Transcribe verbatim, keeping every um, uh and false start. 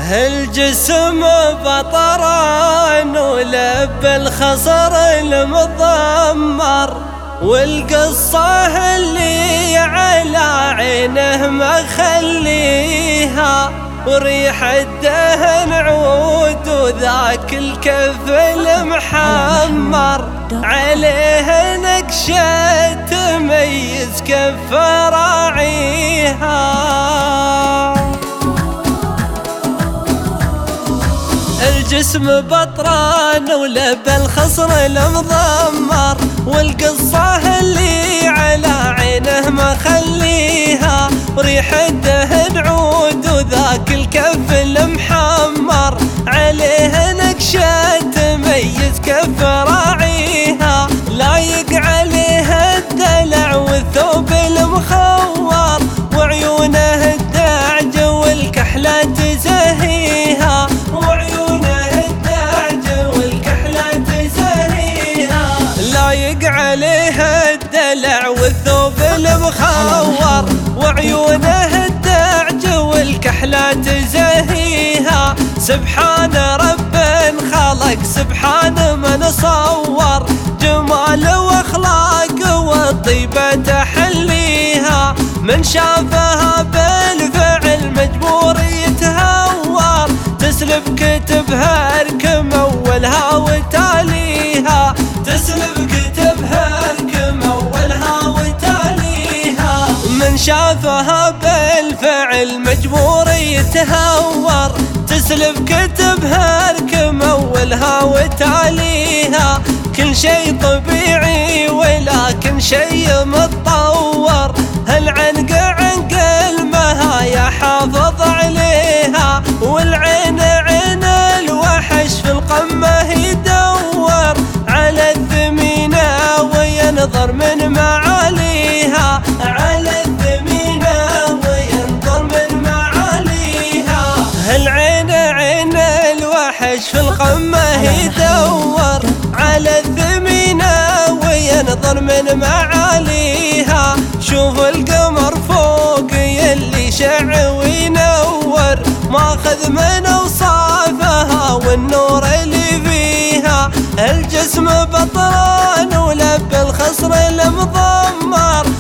الجسم بطران ولب الخصر المضمر، والقصة اللي على عينه مخليها، وريح الدهن عود وذاك الكف المحمر، عليه نقشة تميز كف راعيها. الجسم بطران ولب الخصر المضمر، والقصة اللي على عينه مخليها، وريح الدهن عود وذاك الكف المحمر، عليه نقشة تميز كف راعيها، لايق عليه الدلع والثوب المخور، وعيونه الدعج والكحلة تزهيها، لايق عليها الدلع والثوب المخور، وعيونه الدعج والكحلة تزهيها. سبحان رب خلق، سبحان من صور، جمال واخلاق والطيبة تحليها، من شافها بالفعل مجبور يتهور، تسلب كتبها ركم اولها وتاليها، تسلب كتبها ركم اولها وتاليها، من شافها بالفعل مجبور يتهور، تسلب كتبها ركم اولها وتاليها. كل شي طبيعي ولكن شي متطور، هالعنق عنق المهايا حافظ عليها، والعين عين الوحش في القمة يدور، على الثمينة وينظر من معاليها، على الثمينة وينظر من معاليها. هالعين عين الوحش في القمة يدور، على الثمينة وينظر من معاليها. شوف القمر فوق يلي شع وينور، ماخذ من اوصافها والنور اللي فيها. الجسم بطران ولب الخصر المضمر،